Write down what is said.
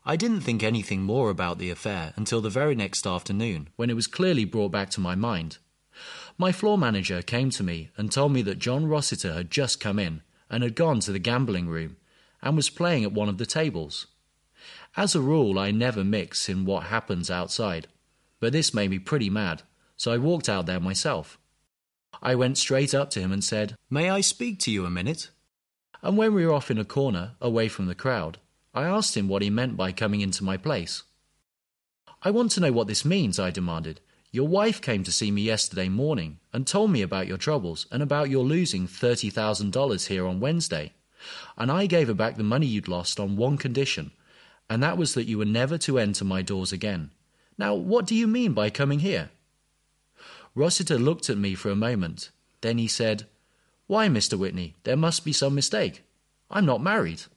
I didn't think anything more about the affair until the very next afternoon, when it was clearly brought back to my mind. My floor manager came to me and told me that John Rossiter had just come in and had gone to the gambling room and was playing at one of the tables. As a rule, I never mix in what happens outside, but this made me pretty mad, so I walked out there myself. I went straight up to him and said, "May I speak to you a minute?" And when we were off in a corner, away from the crowd, I asked him what he meant by coming into my place. "I want to know what this means," I demanded. "Your wife came to see me yesterday morning and told me about your troubles and about your losing $30,000 here on Wednesday. And I gave her back the money you'd lost on one condition, and that was that you were never to enter my doors again. Now, what do you mean by coming here?" Rossiter looked at me for a moment. Then he said, "Why, Mr. Whitney, there must be some mistake. I'm not married."